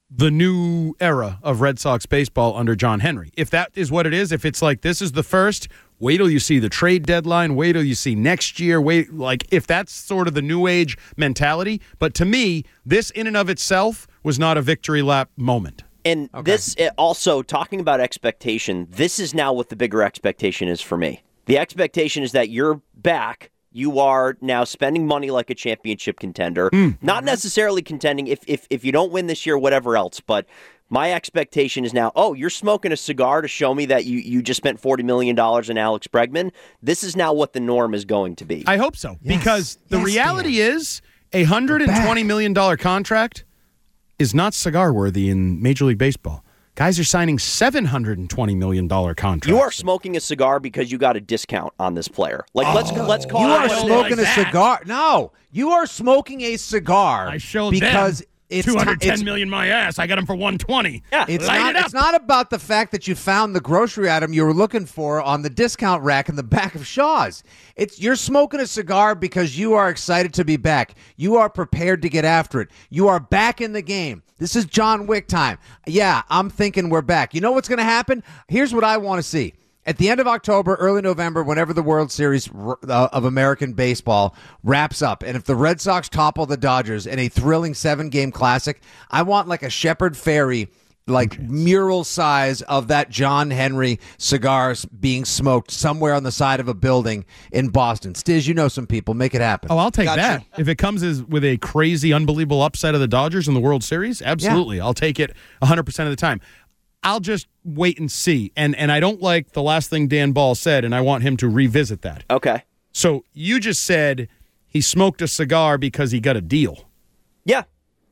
the new era of Red Sox baseball under John Henry. If that is what it is, if it's like this is the first, wait till you see the trade deadline, wait till you see next year, wait, like if that's sort of the new age mentality. But to me, this in and of itself was not a victory lap moment. And okay. this uh, also, talking about expectation, this is now what the bigger expectation is for me. The expectation is that you're back. You are now spending money like a championship contender. Mm. Not necessarily contending if, if if you don't win this year, whatever else. But my expectation is now, oh, you're smoking a cigar to show me that you, you just spent forty million dollars in Alex Bregman. This is now what the norm is going to be. I hope so. Yes. Because the yes, reality Dan. is a one hundred twenty million dollars contract is not cigar-worthy in Major League Baseball. Guys are signing seven hundred twenty million dollars contracts. You are smoking a cigar because you got a discount on this player. Like oh, let's let's call you it. You are smoking like a that. cigar. No, you are smoking a cigar. I showed because them. It's two hundred ten it's, million my ass. I got him for one hundred twenty. Yeah, it's Light not. it up. It's not about the fact that you found the grocery item you were looking for on the discount rack in the back of Shaw's. It's you're smoking a cigar because you are excited to be back. You are prepared to get after it. You are back in the game. This is John Wick time. Yeah, I'm thinking we're back. You know what's going to happen? Here's what I want to see. At the end of October, early November, whenever the World Series of American baseball wraps up, and if the Red Sox topple the Dodgers in a thrilling seven-game classic, I want like a Shepherd Ferry, like mural size of that John Henry cigars being smoked somewhere on the side of a building in Boston. Stiz, you know some people. Make it happen. Oh, I'll take gotcha. that. If it comes as with a crazy, unbelievable upset of the Dodgers in the World Series, absolutely. Yeah. I'll take it one hundred percent of the time. I'll just wait and see. And and I don't like the last thing Dan Ball said, and I want him to revisit that. Okay. So you just said he smoked a cigar because he got a deal. Yeah.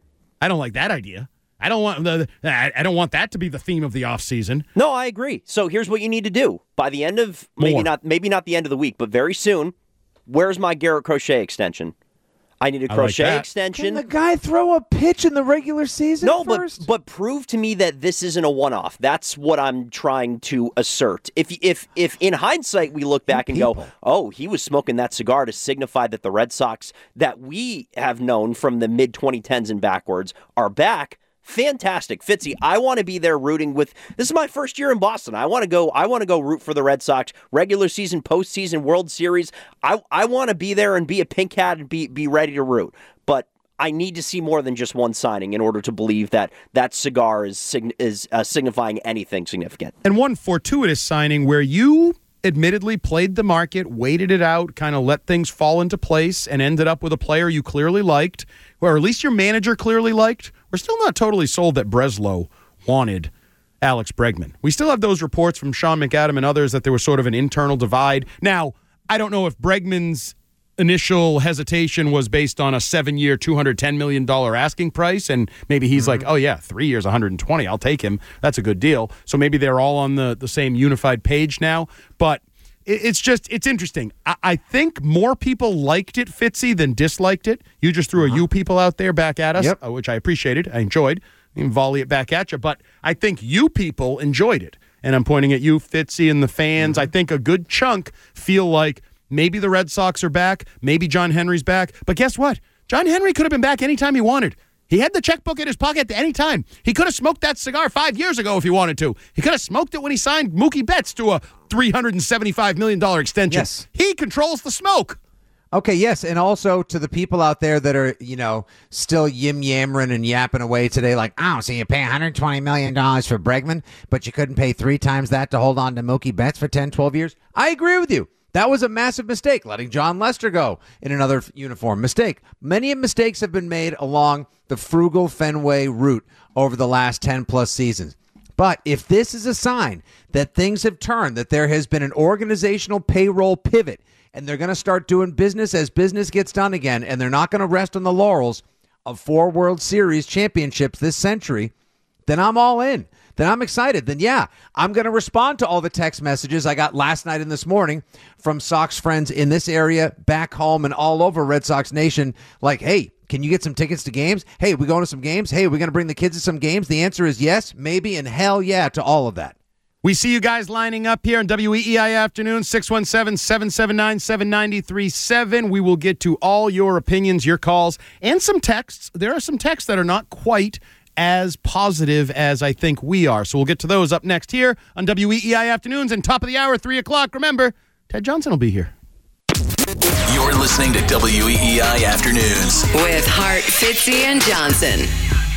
I don't like that idea. I don't want the I don't want that to be the theme of the offseason. No, I agree. So here's what you need to do. By the end of maybe More. not maybe not the end of the week, but very soon, where's my Garrett Crochet extension? I need a crochet like extension. Can the guy throw a pitch in the regular season No, first? but but prove to me that this isn't a one-off. That's what I'm trying to assert. If if if in hindsight we look back and go, oh, he was smoking that cigar to signify that the Red Sox that we have known from the mid twenty tens and backwards are back. Fantastic. Fitzy, I want to be there rooting with this is my first year in Boston. I want to go I want to go root for the Red Sox, regular season, postseason, World Series. I I want to be there and be a pink hat and be be ready to root. But I need to see more than just one signing in order to believe that that cigar is sign- is uh, signifying anything significant. And one fortuitous signing where you admittedly played the market, waited it out, kind of let things fall into place, and ended up with a player you clearly liked, or at least your manager clearly liked. We're still not totally sold that Breslow wanted Alex Bregman. We still have those reports from Sean McAdam and others that there was sort of an internal divide. Now, I don't know if Bregman's initial hesitation was based on a seven-year, two hundred ten million dollars asking price, and maybe he's mm-hmm. like, oh, yeah, three years, one hundred twenty, I'll take him. That's a good deal. So maybe they're all on the, the same unified page now. But it, it's just, it's interesting. I, I think more people liked it, Fitzy, than disliked it. You just threw uh-huh. a you people out there back at us, yep. uh, which I appreciated. I enjoyed. I can volley it back at you. But I think you people enjoyed it. And I'm pointing at you, Fitzy, and the fans. Mm-hmm. I think a good chunk feel like maybe the Red Sox are back. Maybe John Henry's back. But guess what? John Henry could have been back anytime he wanted. He had the checkbook in his pocket at any time. He could have smoked that cigar five years ago if he wanted to. He could have smoked it when he signed Mookie Betts to a three hundred seventy-five million dollars extension. Yes. He controls the smoke. Okay, yes, and also to the people out there that are, you know, still yim-yammering and yapping away today like, oh, so you pay one hundred twenty million dollars for Bregman, but you couldn't pay three times that to hold on to Mookie Betts for ten, twelve years? I agree with you. That was a massive mistake, letting John Lester go in another uniform. Mistake. Many mistakes have been made along the frugal Fenway route over the last ten-plus seasons. But if this is a sign that things have turned, that there has been an organizational payroll pivot, and they're going to start doing business as business gets done again, and they're not going to rest on the laurels of four World Series championships this century, then I'm all in. Then I'm excited. Then, yeah, I'm going to respond to all the text messages I got last night and this morning from Sox friends in this area, back home, and all over Red Sox Nation. Like, hey, can you get some tickets to games? Hey, we going to some games? Hey, we're going to bring the kids to some games? The answer is yes, maybe, and hell yeah to all of that. We see you guys lining up here on W E E I Afternoon, six one seven, seven seven nine, seven nine three seven. We will get to all your opinions, your calls, and some texts. There are some texts that are not quite as positive as I think we are. So we'll get to those up next here on W E E I Afternoons and top of the hour, three o'clock. Remember, Ted Johnson will be here. You're listening to W E E I Afternoons with Hart, Fitzy, and Johnson.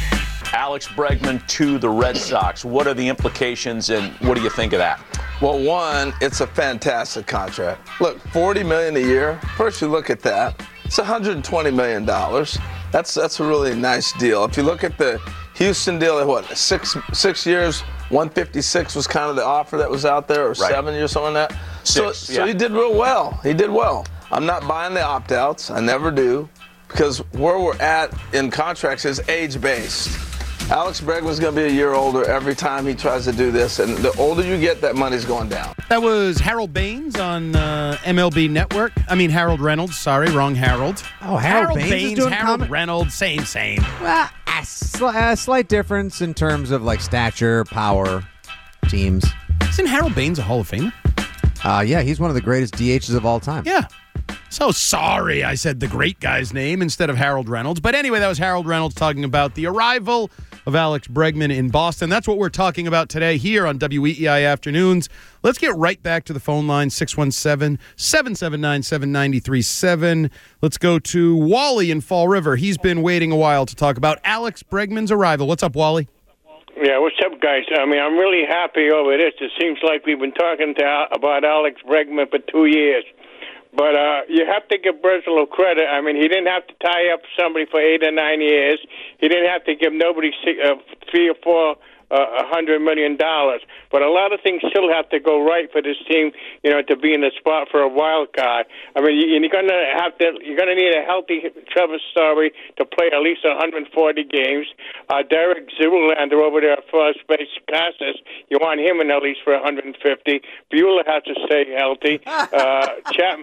Alex Bregman to the Red Sox. What are the implications, and what do you think of that? Well, one, it's a fantastic contract. Look, forty million dollars a year. First, you look at that. It's one hundred twenty million dollars. That's that's a really nice deal. If you look at the Houston deal, what six six years, one fifty-six was kind of the offer that was out there, or right. seven years, something like that. Six, so, yeah. so he did real well. He did well. I'm not buying the opt-outs. I never do, because where we're at in contracts is age-based. Alex Bregman's going to be a year older every time he tries to do this, and the older you get, that money's going down. That was Harold Baines on uh, M L B Network. I mean, Harold Reynolds. Sorry, wrong Harold. Oh, Harold, Harold Baines, Baines is doing Harold comment? Reynolds, same, same. Well, a, sl- a slight difference in terms of like stature, power, teams. Isn't Harold Baines a Hall of Famer? Uh, yeah, he's one of the greatest D Hs of all time. Yeah. So sorry I said the great guy's name instead of Harold Reynolds. But anyway, that was Harold Reynolds talking about the arrival of Alex Bregman in Boston. That's what we're talking about today here on W E E I Afternoons. Let's get right back to the phone line, six one seven, seven seven nine, seven nine three seven. Let's go to Wally in Fall River. He's been waiting a while to talk about Alex Bregman's arrival. What's up, Wally? Yeah, what's up, guys? I mean, I'm really happy over this. It seems like we've been talking to, about Alex Bregman for two years. But uh, you have to give Breslow credit. I mean, he didn't have to tie up somebody for eight or nine years. He didn't have to give nobody six, uh, three or four a uh, hundred million dollars. But a lot of things still have to go right for this team, you know, to be in the spot for a wild card. I mean, you're gonna have to, you're gonna need a healthy Trevor Story to play at least one hundred forty games. Uh, Derek Zoolander over there at first base, Casas, you want him in at least for one hundred fifty. Bueller has to stay healthy. Uh, Chapman,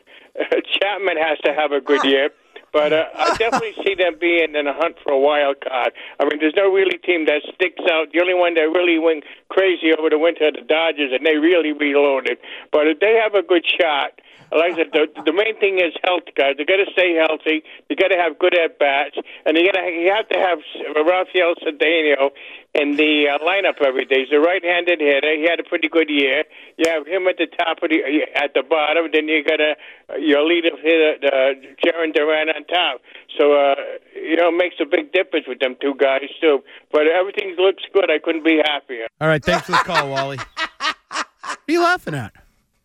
Chapman has to have a good year. But uh, I definitely see them being in a hunt for a wild card. I mean, there's no really team that sticks out. The only one that really went crazy over the winter are the Dodgers, and they really reloaded. But if they have a good shot, like I said, the, the main thing is health, guys. They got to stay healthy. You got to have good at bats, and you got to you have to have Rafael Cedeno in the uh, lineup every day. He's a right-handed hitter. He had a pretty good year. You have him at the top of the at the bottom. Then you got a your leader hitter, uh, Jaron Duran on top. So uh, you know, it makes a big difference with them two guys too. But everything looks good. I couldn't be happier. All right, thanks for the call, Wally. What are you laughing at?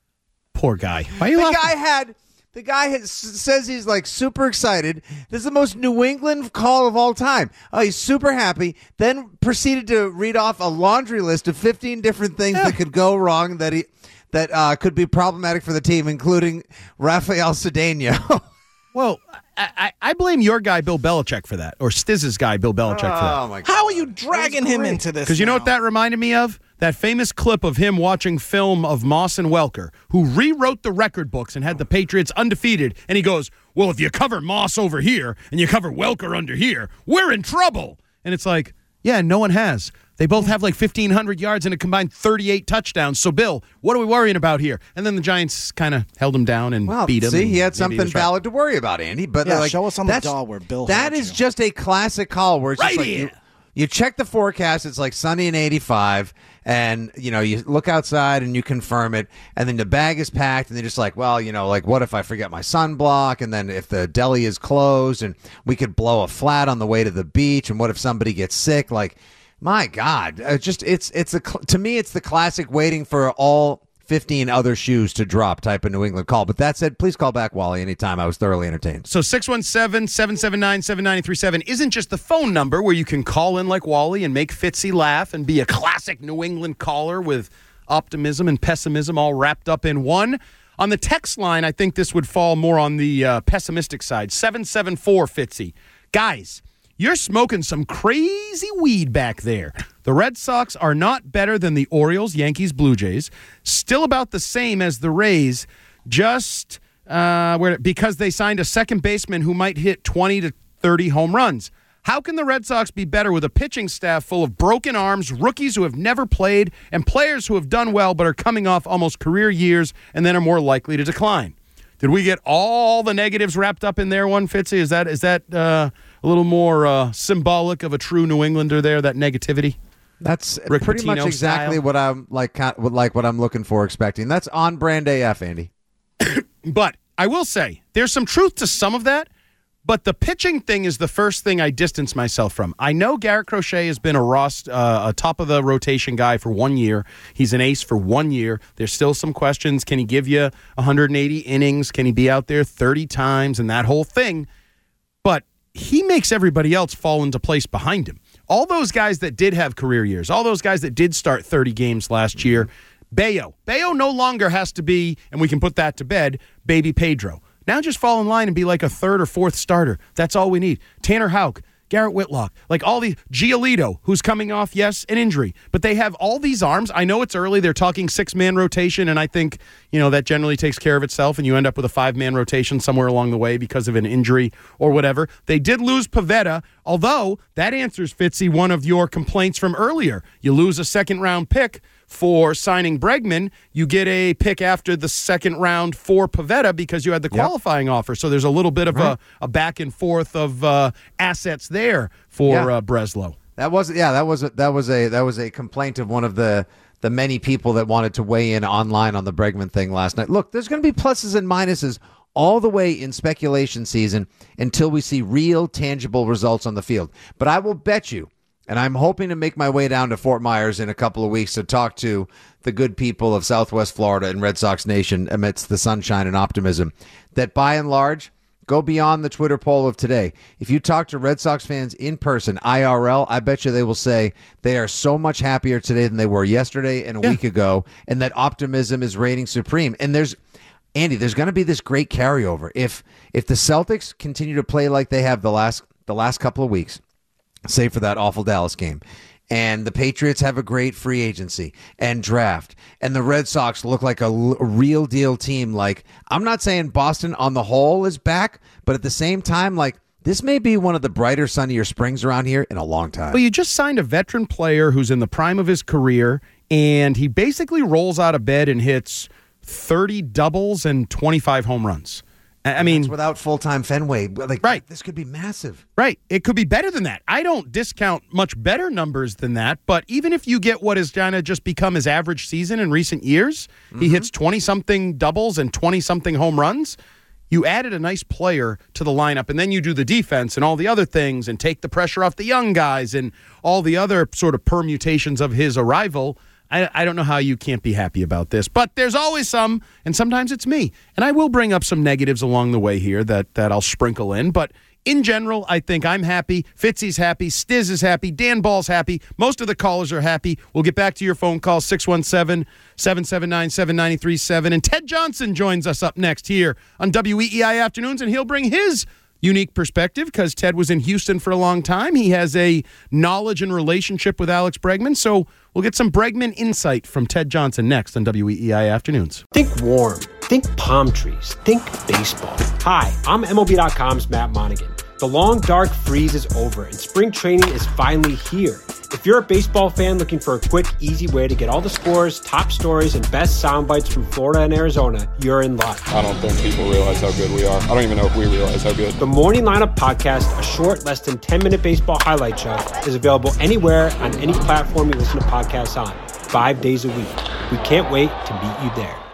Poor guy. Why are you the laughing? guy had the guy has, says he's like super excited. This is the most New England call of all time. Oh, he's super happy. Then proceeded to read off a laundry list of fifteen different things yeah. that could go wrong that he that uh, could be problematic for the team, including Rafael Cedeno. Well, I, I blame your guy, Bill Belichick, for that, or Stiz's guy, Bill Belichick, for that. Oh my God! How are you dragging him into this? Because you know what that reminded me of? That famous clip of him watching film of Moss and Welker, who rewrote the record books and had the Patriots undefeated. And he goes, well, if you cover Moss over here and you cover Welker under here, we're in trouble. And it's like, yeah, no one has. They both have like fifteen hundred yards and a combined thirty-eight touchdowns. So, Bill, what are we worrying about here? And then the Giants kind of held him down and well, beat him. See, he had something valid to worry about, Andy. But yeah, like, show us on the doll where Bill That is you. just a classic call where it's right just like you, you check the forecast, it's like sunny and eighty-five, and you know you look outside and you confirm it, and then the bag is packed, and they're just like, well, you know, like what if I forget my sunblock, and then if the deli is closed, and we could blow a flat on the way to the beach, and what if somebody gets sick? Like, my God, uh, just it's it's a to me it's the classic waiting for all fifteen other shoes to drop type of New England call. But that said, please call back, Wally, anytime. I was thoroughly entertained. So six one seven, seven seven nine, seven nine three seven isn't just the phone number where you can call in like Wally and make Fitzy laugh and be a classic New England caller with optimism and pessimism all wrapped up in one. On the text line, I think this would fall more on the uh, pessimistic side. seven seven four Fitzy. Guys, you're smoking some crazy weed back there. The Red Sox are not better than the Orioles, Yankees, Blue Jays. Still about the same as the Rays, just uh, where because they signed a second baseman who might hit twenty to thirty home runs. How can the Red Sox be better with a pitching staff full of broken arms, rookies who have never played, and players who have done well but are coming off almost career years and then are more likely to decline? Did we get all the negatives wrapped up in there, one, Fitzy? Is that is that uh, a little more uh, symbolic of a true New Englander there, that negativity? That's Rick pretty Pitino much exactly style. what I'm like, like what I'm looking for, expecting. That's on brand A F, Andy. But I will say, there's some truth to some of that, but the pitching thing is the first thing I distance myself from. I know Garrett Crochet has been a Ross, uh, a top-of-the-rotation guy for one year. He's an ace for one year. There's still some questions. Can he give you one hundred eighty innings? Can he be out there thirty times and that whole thing? But he makes everybody else fall into place behind him. All those guys that did have career years, all those guys that did start thirty games last year, Bayo. Bayo no longer has to be, and we can put that to bed, baby Pedro. Now just fall in line and be like a third or fourth starter. That's all we need. Tanner Houck, Garrett Whitlock, like all the Giolito, who's coming off, yes, an injury. But they have all these arms. I know it's early. They're talking six-man rotation, and I think, you know, that generally takes care of itself, and you end up with a five-man rotation somewhere along the way because of an injury or whatever. They did lose Pivetta, although that answers, Fitzy, one of your complaints from earlier. You lose a second-round pick for signing Bregman, you get a pick after the second round for Pivetta because you had the qualifying yep. offer. So there's a little bit of right. a, a back and forth of uh, assets there for yeah. uh, Breslow. That was yeah, that was a, that was a that was a complaint of one of the the many people that wanted to weigh in online on the Bregman thing last night. Look, there's going to be pluses and minuses all the way in speculation season until we see real tangible results on the field. But I will bet you, and I'm hoping to make my way down to Fort Myers in a couple of weeks to talk to the good people of Southwest Florida and Red Sox Nation amidst the sunshine and optimism, that by and large, go beyond the Twitter poll of today. If you talk to Red Sox fans in person, I R L, I bet you they will say they are so much happier today than they were yesterday and a yeah. week ago, and that optimism is reigning supreme. And there's, Andy, there's going to be this great carryover. If if the Celtics continue to play like they have the last the last couple of weeks, save for that awful Dallas game, and the Patriots have a great free agency and draft, and the Red Sox look like a, l- a real deal team. Like, I'm not saying Boston on the whole is back, but at the same time, like, this may be one of the brighter, sunnier springs around here in a long time. Well, you just signed a veteran player who's in the prime of his career, and he basically rolls out of bed and hits thirty doubles and twenty-five home runs. I mean, that's without full-time Fenway. Like, right. This could be massive. Right. It could be better than that. I don't discount much better numbers than that, but even if you get what has kind of just become his average season in recent years, mm-hmm. he hits twenty-something doubles and twenty-something home runs, you added a nice player to the lineup, and then you do the defense and all the other things and take the pressure off the young guys and all the other sort of permutations of his arrival. I, I don't know how you can't be happy about this, but there's always some, and sometimes it's me. And I will bring up some negatives along the way here that, that I'll sprinkle in, but in general, I think I'm happy. Fitzy's happy. Stiz is happy. Dan Ball's happy. Most of the callers are happy. We'll get back to your phone call, six one seven, seven seven nine, seven nine three seven. And Ted Johnson joins us up next here on W E E I Afternoons, and he'll bring his unique perspective because Ted was in Houston for a long time. He has a knowledge and relationship with Alex Bregman, so we'll get some Bregman insight from Ted Johnson next on W E E I Afternoons. Think warm. Think palm trees. Think baseball. Hi, I'm M L B dot com's Matt Monaghan. The long, dark freeze is over, and spring training is finally here. If you're a baseball fan looking for a quick, easy way to get all the scores, top stories, and best sound bites from Florida and Arizona, you're in luck. I don't think people realize how good we are. I don't even know if we realize how good. The Morning Lineup Podcast, a short, less than ten-minute baseball highlight show, is available anywhere on any platform you listen to podcasts on, five days a week. We can't wait to meet you there.